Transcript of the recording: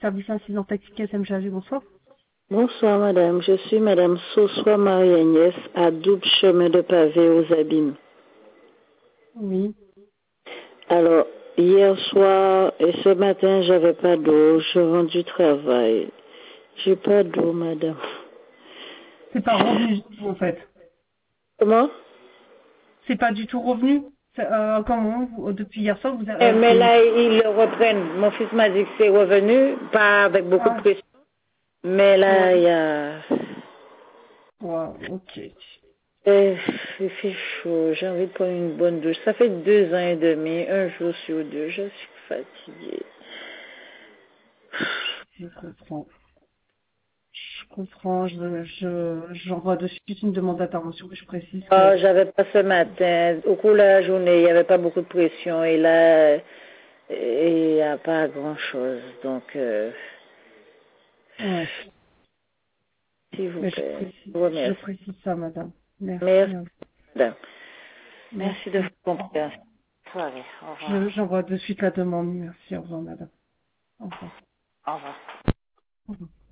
Service incident tactique SMJG, bonsoir. Bonsoir madame, je suis madame Sossois Marie-Agnès à double chemin de pavé aux Abîmes. Oui. Alors, hier soir et ce matin, j'avais pas d'eau, je rentre du travail. J'ai pas d'eau madame. C'est pas revenu du tout en fait. Comment? C'est pas du tout revenu. Comment depuis hier soir vous Mais avez... là, ils le reprennent. Mon fils m'a dit que c'est revenu, pas avec beaucoup de pression. Mais là, il y a... Ok. Il fait chaud, j'ai envie de prendre une bonne douche. Ça fait 2 ans et demi, un jour sur deux, je suis fatiguée. Je comprends, j'envoie de suite une demande d'intervention que je précise que... Oh, j'avais pas ce matin. Au cours de la journée, il n'y avait pas beaucoup de pression. Et là, il n'y a pas grand-chose. Donc, Ouais. s'il vous Mais plaît, je précise ça, madame. Merci. Merci, madame. Merci. Merci de votre compréhension. Soirée. Au revoir. J'envoie de suite la demande. Merci. Au revoir, madame. Au revoir. Au revoir. Au revoir.